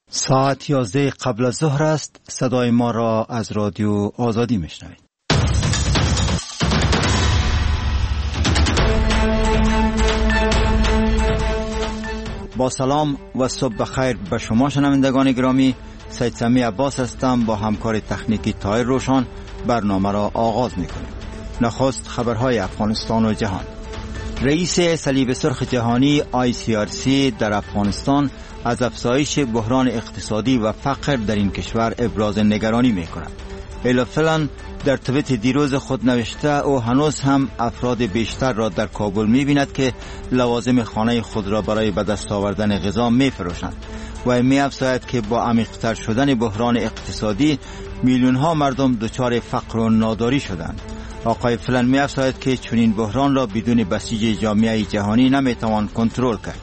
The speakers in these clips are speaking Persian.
ساعت 11 قبل از ظهر است. صدای ما را از رادیو آزادی میشنوید. با سلام و صبح بخیر به شما شنوندگان گرامی. سید سمی عباس هستم. با همکار تکنیکی طاهر روشن برنامه را آغاز میکنیم. نخست خبرهای افغانستان و جهان. رئیس صلیب سرخ جهانی ICRC در افغانستان از افزایش بحران اقتصادی و فقر در این کشور ابراز نگرانی می‌کند. الا فلان در توییت دیروز خود نوشته او هنوز هم افراد بیشتر را در کابل می‌بیند که لوازم خانه خود را برای به دست آوردن غذا می‌فروشند و می‌افزاید که با عمیق‌تر شدن بحران اقتصادی میلیون‌ها مردم دچار فقر و ناداری شدند. آقای فلان می‌افزاید که چنین بحران را بدون بسیج جامعه جهانی نمی‌توان کنترل کرد.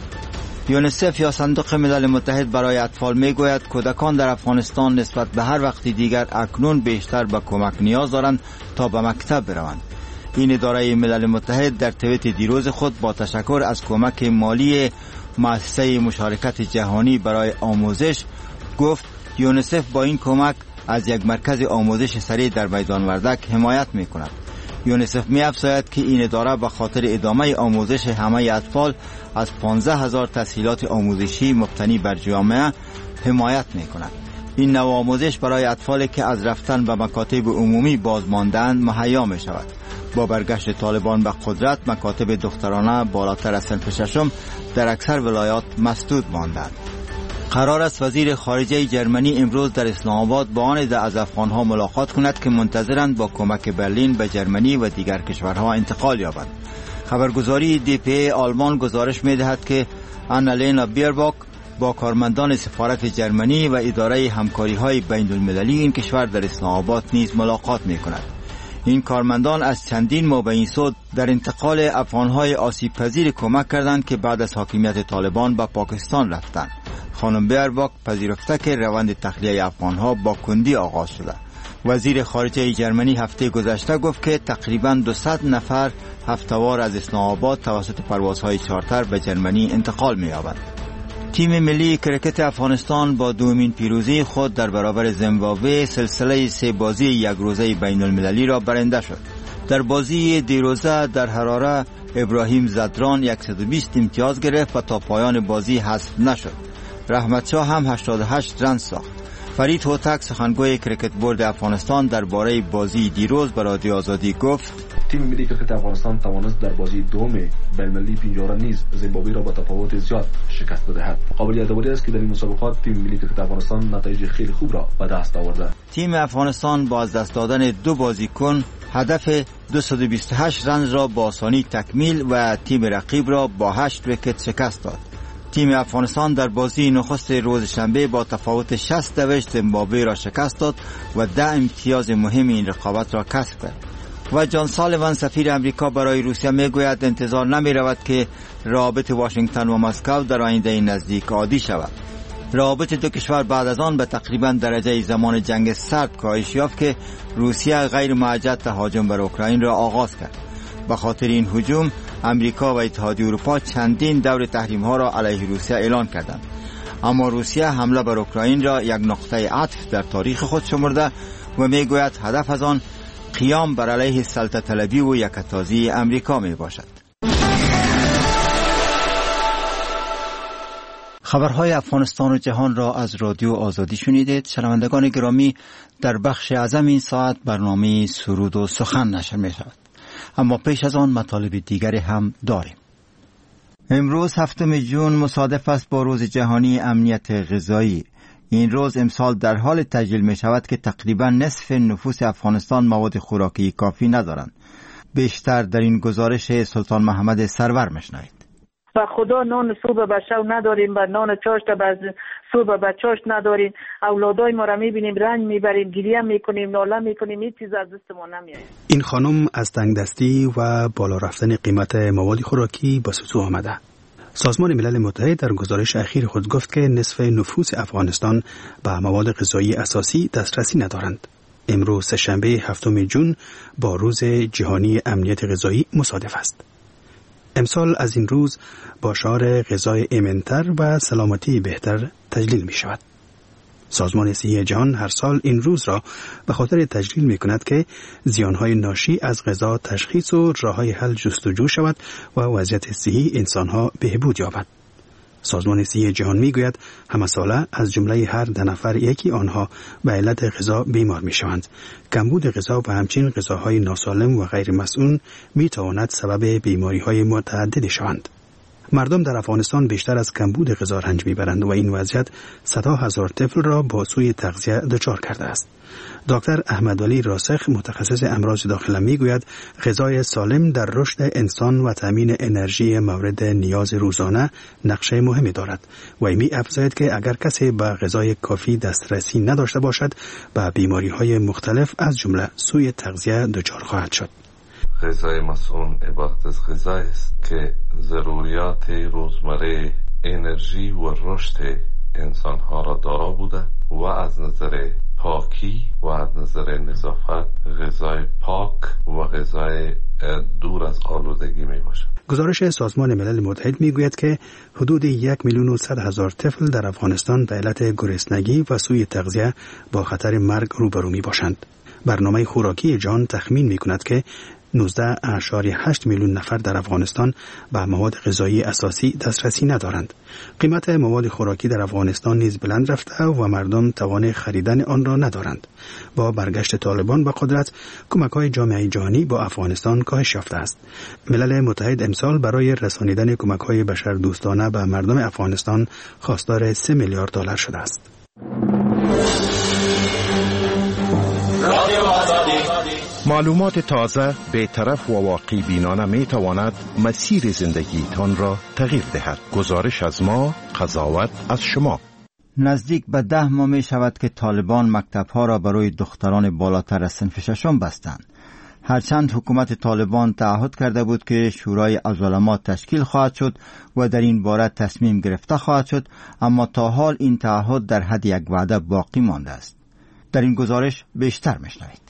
یونیسف یا صندوق ملل متحد برای اطفال میگوید کودکان در افغانستان نسبت به هر وقت دیگر اکنون بیشتر به کمک نیاز دارند تا به مکتب بروند. این اداره ملل متحد در توییت دیروز خود با تشکر از کمک مالی مؤسسه مشارکت جهانی برای آموزش گفت یونیسف با این کمک از یک مرکز آموزش سریع در میدان وردک حمایت میکند. یونیسف می‌افزاید که این اداره به خاطر ادامه آموزش همه اطفال از 15,000 تسهیلات آموزشی مبتنی بر جامعه حمایت می‌کند. این نوع آموزش برای اطفالی که از رفتن به مکاتب عمومی بازمانده‌اند مهیا می‌شود. با برگشت طالبان به قدرت مکاتب دخترانه بالاتر از صنف ششم در اکثر ولایات مسدود ماندند. قرار است وزیر خارجه جرمنی امروز در اسلام آباد با آن عده از افغانها ملاقات کند که منتظرند با کمک برلین به جرمنی و دیگر کشورها انتقال یابند. خبرگزاری DPA آلمان گزارش می‌دهد که آنالینا بیرباک با کارمندان سفارت جرمنی و اداره همکاری‌های بین‌المللی این کشور در اسلام آباد نیز ملاقات می‌کند. این کارمندان از چندین ماه به این سو در انتقال افغانهای آسیب پذیر کمک کردند که بعد از حاکمیت طالبان به پاکستان رفتند. خانم بیرباک پذیرفته که روند تخلیه افغانها با کندی آغاز شده. وزیر خارجه جرمنی هفته گذشته گفت که تقریباً 200 نفر هفته‌وار از اسلام آباد توسط پروازهای چارتر به جرمنی انتقال می‌یابند. تیم ملی کرکت افغانستان با دومین پیروزی خود در برابر زیمبابوه سلسله 3 بازی یک روزه بین‌المللی را برنده شد. در بازی دیروزه در حراره ابراهیم زدران 120 امتیاز گرفت و تا پایان بازی حذف نشد. رحمت شاه هم 88 رن ساخت. فرید هوتک سخنگوی کرکت بورد افغانستان درباره بازی دیروز به رادیو آزادی گفت تیم ملی کرکت افغانستان توانست در بازی دوم بین‌المللی پنجره نیز زیمبابوه را با تفاوت زیاد شکست بدهد. قابل یادآوری است که در این مسابقات تیم ملی کرکت افغانستان نتایج خیلی خوب را به دست آورده. تیم افغانستان با از دست دادن 2 بازیکن هدف 228 رن را با آسانی تکمیل و تیم رقیب را با 8 ویکت شکست داد. تیم افغانستان در بازی نخست روز شنبه با تفاوت 60 زیمبابوه را شکست داد و 10 امتیاز مهم این رقابت را کسب کرد. و جان سالیوان سفیر امریکا برای روسیه میگوید انتظار نمی رود که روابط واشنگتن و مسکو در آینده نزدیک عادی شود. روابط دو کشور بعد از آن به تقریبا درجه زمان جنگ سرد کاهش یافت که روسیه غیر معجل تهاجم بر اوکراین را آغاز کرد. به خاطر این هجوم امریکا و اتحادیه اروپا چندین دور تحریم ها را علیه روسیه اعلان کردند. اما روسیه حمله بر اوکراین را یک نقطه عطف در تاریخ خود شمرده و میگوید هدف از آن قیام بر علیه سلطه طلبی و یکتازی امریکا می باشد. خبرهای افغانستان و جهان را از رادیو آزادی شنیدید. شنوندگان گرامی، در بخش اعظم این ساعت برنامه سرود و سخن نشر می شود. اما پیش از آن مطالب دیگری هم داریم. امروز 7 جون مصادف است با روز جهانی امنیت غذایی. این روز امسال در حال تجلیل می شود که تقریبا نصف نفوس افغانستان مواد خوراکی کافی ندارند. بیشتر در این گزارش سلطان محمد سرور میشنوید. و خدا نان صبح به شب نداریم و نان چاشت صبح به چاشت نداریم. اولادای ما را میبینیم رنج میبریم، گریه میکنیم، ناله میکنیم، هیچ چیز از دست ما نمیاد. این خانم از تنگدستی و بالا رفتن قیمت مواد خوراکی به سوزو آمده. سازمان ملل متحد در گزارش اخیر خود گفت که نصف نفوس افغانستان به مواد غذایی اساسی دسترسی ندارند. امروز سه‌شنبه 7 جون با روز جهانی امنیت غذایی مصادف است. امسال از این روز با شعار غذای ایمن‌تر و سلامتی بهتر تجلیل می شود. سازمان صحی جهان هر سال این روز را به خاطر تجلیل می کند که زیانهای ناشی از غذا تشخیص و راههای حل جستجو شود و وضعیت صحی انسانها بهبود یابد. سازمان صحی جهان می گوید همه ساله از جمله هر 2 نفر یکی آنها به علت غذا بیمار می شوند. کمبود غذا و همچنین غذاهای ناسالم و غیر مسئول می تواند سبب بیماری های متعددی شوند. مردم در افغانستان بیشتر از کمبود غذا رنج میبرند و این وضعیت صدها هزار طفل را با سوء تغذیه دچار کرده است. دکتر احمدعلی راسخ متخصص امراض داخله میگوید غذای سالم در رشد انسان و تامین انرژی مورد نیاز روزانه نقش مهمی دارد و می افزاید که اگر کسی به غذای کافی دسترسی نداشته باشد به بیماری های مختلف از جمله سوء تغذیه دچار خواهد شد. غذای مسئول عبارت از غذایی است که ضروریات روزمره انرژی و رشد انسانها را دارا بوده و از نظر پاکی و از نظر نظافت غذای پاک و غذای دور از آلودگی می باشد. گزارش سازمان ملل متحد می گوید که حدود 1,100,000 طفل در افغانستان به علت گرسنگی و سوء تغذیه با خطر مرگ روبرو می باشند. برنامه خوراکی جهان تخمین می کند که 19.8 میلیون نفر در افغانستان به مواد غذایی اساسی دسترسی ندارند. قیمت مواد خوراکی در افغانستان نیز بلند رفته و مردم توان خریدن آن را ندارند. با برگشت طالبان به قدرت، کمک‌های جامعه جهانی با افغانستان کاهش یافته است. ملل متحد امسال برای رسانیدن کمک‌های بشردوستانه به مردم افغانستان خواستار 3 میلیارد دلار شده است. معلومات تازه، بی‌طرف و واقعی بینانه می تواند مسیر زندگی تان را تغییر دهد. گزارش از ما، قضاوت از شما. نزدیک به 10 ماه می شود که طالبان مکتب‌ها را برای دختران بالاتر از صنف 6 بستند. هرچند حکومت طالبان تعهد کرده بود که شورای العلماء تشکیل خواهد شد و در این باره تصمیم گرفته خواهد شد، اما تا حال این تعهد در حد یک وعده باقی مانده است. در این گزارش بیشتر میشنوید.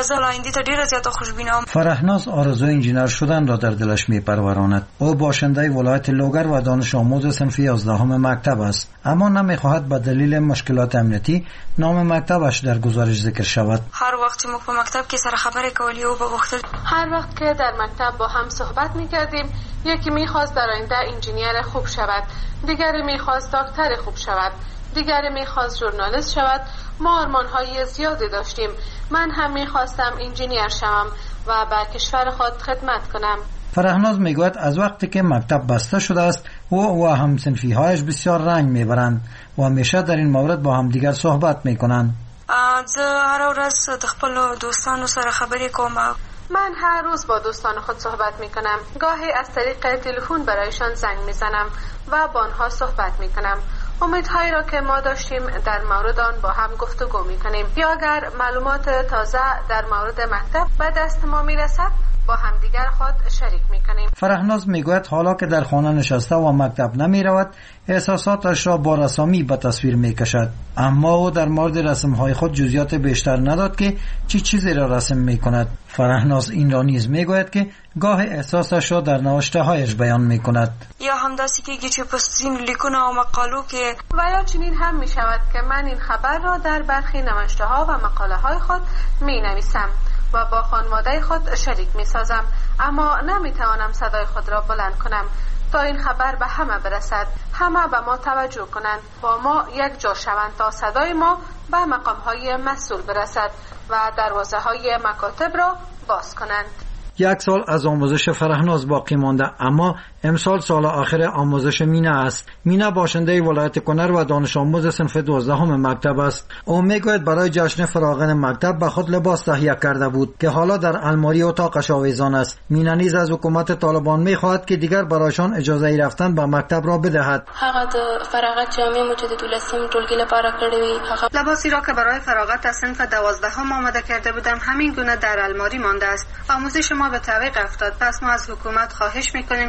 فرهناز آرزوی انجینر شدن را در دلش میپروراند. او باشنده ولایت لوگر و دانش آموز صنف 11 مکتب است، اما نمیخواهد به دلیل مشکلات امنیتی نام مکتبش در گزارش ذکر شود. هر وقت ما په مکتب کې سره خبرې کولی او بغوښتل هر وقت که در مکتب با هم صحبت میکردیم، یکی میخواست در آینده انجینیر خوب شود، دیگری میخواست دکتر خوب شود، دیگری میخواست ژورنالیست شود. ما آرمان‌های زیادی داشتیم. من هم میخواستم انجینیر شوم و به کشور خود خدمت کنم. فرهناز میگوید از وقتی که مکتب بسته شده است او و همصنفی هایش بسیار رنج میبرند و همیشه در این مورد با هم دیگر صحبت میکنند. زه هر ورځ د خپل دوستانو سره خبرې کوم. من هر روز با دوستان خود صحبت میکنم. گاهی از طریق تلفن برایشان زنگ میزنم و با آنها صحبت میکنم. امیدهایی را که ما داشتیم در مورد آن با هم گفتگو میکنیم. یا اگر معلومات تازه در مورد مکتب به دست ما میرسد با هم دیگر خود شریک میکنیم. فرهناز میگوید حالا که در خانه نشسته و مکتب نمیرود، احساساتش را با رسامی به تصویر میکشد. اما او در مورد رسمهای خود جزئیات بیشتر نداد که چی چیزی را رسم میکند. فرهناز این را نیز میگوید که گاه احساسش را در نوشته هایش بیان میکند. یا همداستی که چه پستین لیکونه و مقالو که و یا چنین هم میشود که من این خبر را در برخی نوشته ها و مقاله های خود مینویسم و با خانواده خود شریک میسازم، اما نمیتوانم صدای خود را بلند کنم تا این خبر به همه برسد، همه به ما توجه کنند، با ما یک جا شوند تا صدای ما به مقام های مسئول برسد و دروازه های مکاتب را باز کنند. 1 سال از آموزش فرهناز باقی مانده، اما امسال سال آخر آموزش مینا است. مینا باشنده ولایت کنر و دانش آموز صنف 12 مکتب است. او میگوید برای جشن فراغن مکتب به خود لباس تهیه کرده بود که حالا در الماری اتاقش آویزان است. مینا نیز از حکومت طالبان میخواهد که دیگر برایشان اجازه رفتن به مکتب را بدهد. هغه د فراغت جامې مو چې د 12 ټولګي لپاره کړې وي، هغه لباسی را که برای فراغت از صنف 12 آماده کرده بودم همین گونه در الماری مانده است. آموزش ما به تعویق افتاد. پس ما از حکومت خواهش میکنیم که مکتب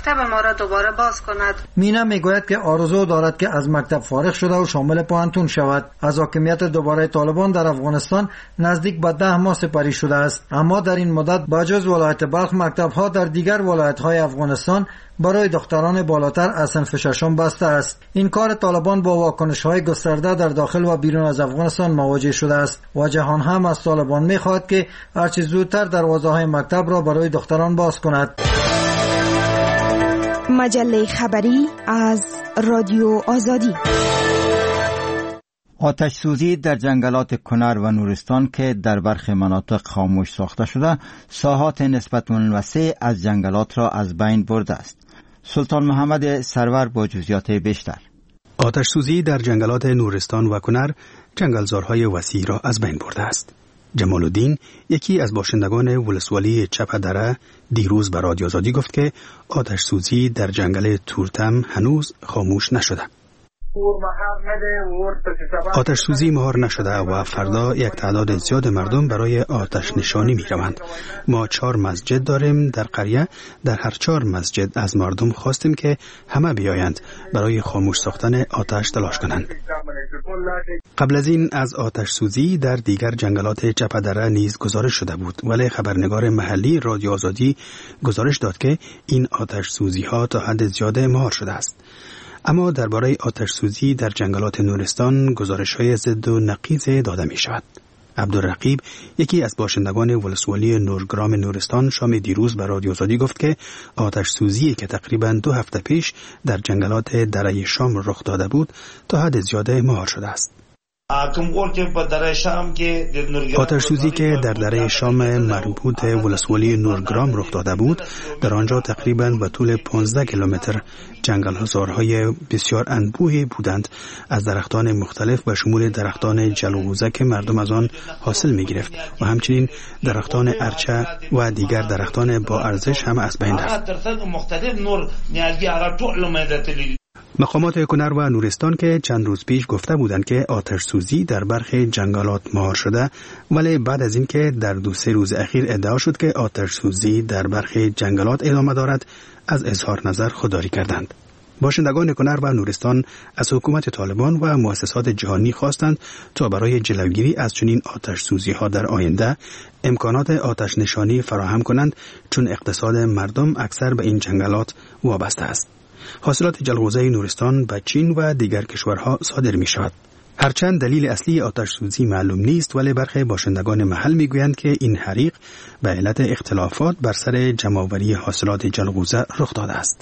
مکتب ما را دوباره باز کند. مینا میگوید که آرزو دارد که از مکتب فارغ شده و شامل پوهنتون شود. از حاکمیت دوباره طالبان در افغانستان نزدیک به 10 ماه سپری شده است، اما در این مدت با جز ولایت بلخ مکتب‌ها در دیگر ولایت‌های افغانستان برای دختران بالاتر از صنف ششم بسته است. این کار طالبان با واکنش‌های گسترده در داخل و بیرون از افغانستان مواجه شده است و جهان هم از طالبان می‌خواهد که هرچه زودتر دروازه‌های مکتب را برای دختران باز کند. مجله خبری از رادیو آزادی. آتش سوزی در جنگلات کنر و نورستان که در برخی مناطق خاموش ساخته شده، ساحات نسبتاً وسیع از جنگلات را از بین برده است. سلطان محمد سرور با جزئیات بیشتر. آتش سوزی در جنگلات نورستان و کنر جنگلزارهای وسیع را از بین برده است. جمال الدین، یکی از باشندگان ولسوالی چپدره، دیروز به رادیو آزادی گفت که آتش سوزی در جنگل تورتم هنوز خاموش نشده. آتش سوزی مهار نشده و فردا یک تعداد زیاد مردم برای آتش نشانی می روند. ما 4 مسجد داریم در قریه. در هر 4 مسجد از مردم خواستیم که همه بیایند برای خاموش ساختن آتش تلاش کنند. قبل از این از آتش سوزی در دیگر جنگلات چپدره نیز گزارش شده بود، ولی خبرنگار محلی رادیو آزادی گزارش داد که این آتش سوزی ها تا حد زیاد مهار شده است. اما درباره آتش سوزی در جنگلات نورستان گزارش‌های ضد و نقیض داده می شود. عبدالرقیب، یکی از باشندگان ولسوالی نورگرام نورستان، شام دیروز به رادیو آزادی گفت که آتش سوزی که تقریباً 2 هفته پیش در جنگلات دره شام رخ داده بود تا حد زیاد مهار شده است. آتش سوزی که در دره شام مربوط ولسوالی نورگرام رخ داده بود، در آنجا تقریباً به طول 15 کیلومتر جنگل‌های بسیار انبوهی بودند از درختان مختلف به شمول درختان جلغوزه که مردم از آن حاصل می‌گرفت و همچنین درختان ارچه و دیگر درختان با ارزش هم از بین رفت. مقامات کنر و نورستان که چند روز پیش گفته بودند که آتش سوزی در برخی جنگلات مهار شده، ولی بعد از اینکه در 2-3 روز اخیر ادعا شد که آتش سوزی در برخی جنگلات ادامه دارد، از اظهار نظر خودداری کردند. باشندگان کنر و نورستان از حکومت طالبان و مؤسسات جهانی خواستند تا برای جلوگیری از چنین آتش سوزی ها در آینده امکانات آتش نشانی فراهم کنند، چون اقتصاد مردم اکثر به این جنگلات وابسته است. حاصلات جلغوزه نورستان به چین و دیگر کشورها صادر می شود. هرچند دلیل اصلی آتش سوزی معلوم نیست، ولی برخی باشندگان محل می گویند که این حریق به علت اختلافات بر سر جمع‌آوری حاصلات جلغوزه رخ داده است.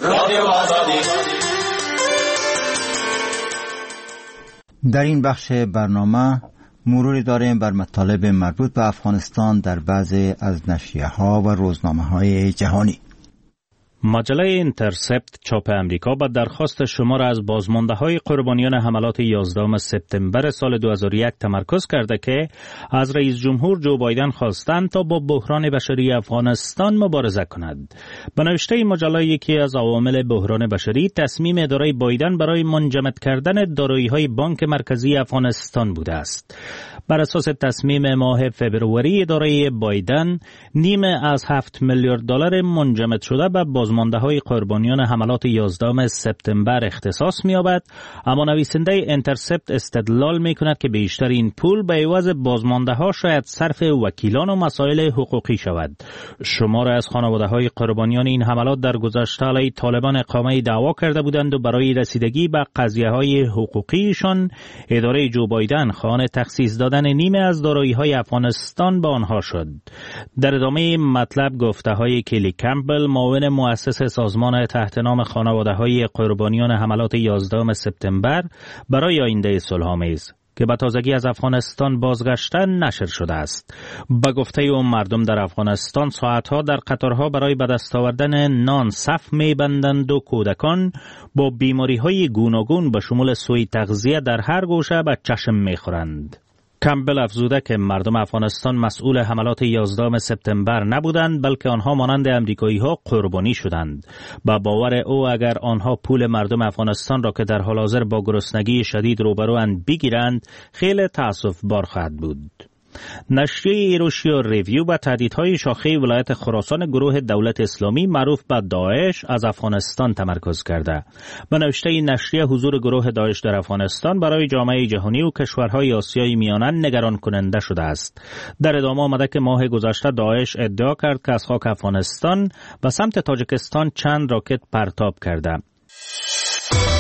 در این بخش برنامه مروری داریم بر مطالب مربوط به افغانستان در بعضی از نشریه‌ها و روزنامه‌های جهانی. مجله اینترسپت چاپ امریکا با درخواست شما را از بازمانده‌های قربانیان حملات 11 سپتامبر سال 2001 تمرکز کرده که از رئیس جمهور جو بایدن خواستند تا با بحران بشری افغانستان مبارزه کند. به نوشته مجله، یکی از عوامل بحران بشری تصمیم اداره بایدن برای منجمد کردن دارایی‌های بانک مرکزی افغانستان بوده است. بر اساس تصمیم ماه فوریه اداره بایدن، نیمه از 7 میلیارد دلار منجمد شده به بازمانده‌های قربانیان حملات 11 سپتامبر اختصاص می‌یابد، اما نویسنده اینترسپت استدلال می‌کند که بیشتر این پول به عوض بازمانده‌ها شاید صرف وکیلان و مسائل حقوقی شود. شمار از خانواده‌های قربانیان این حملات در گذشته علیه طالبان اقامه دعوا کرده بودند و برای رسیدگی به قضیه‌های حقوقیشان اداره جو بایدن خواهان تخصیص دادن نیمه از دارایی‌های افغانستان به آنها شد. در ادامه مطلب گفته‌های کلی کمپبل، معاون مؤسس سازمان تحت نام خانواده‌های قربانیان حملات 11 سپتامبر برای آینده صلح‌آمیز که به تازگی از افغانستان بازگشتن نشر شده است. به گفته او مردم در افغانستان ساعتها در قطارها برای به دست آوردن نان صف می‌بندند و کودکان با بیماری‌های گوناگون به شمول سوء تغذیه در هر گوشه به چشم می‌خورند. کمبل افزوده که مردم افغانستان مسئول حملات 11 سپتامبر نبودند، بلکه آنها مانند امریکایی‌ها قربانی شدند. با باور او اگر آنها پول مردم افغانستان را که در حال حاضر با گرسنگی شدید روبروند بگیرند، خیلی تأسف بار خواهد بود. نشریه ایروشیا ریویو به تهدیدهای شاخه ولایت خراسان گروه دولت اسلامی معروف به داعش از افغانستان تمرکز کرده. به نوشته این نشریه حضور گروه داعش در افغانستان برای جامعه جهانی و کشورهای آسیای میانه نگران کننده شده است. در ادامه آمده که ماه گذشته داعش ادعا کرد که از خاک افغانستان به سمت تاجیکستان چند راکت پرتاب کرده.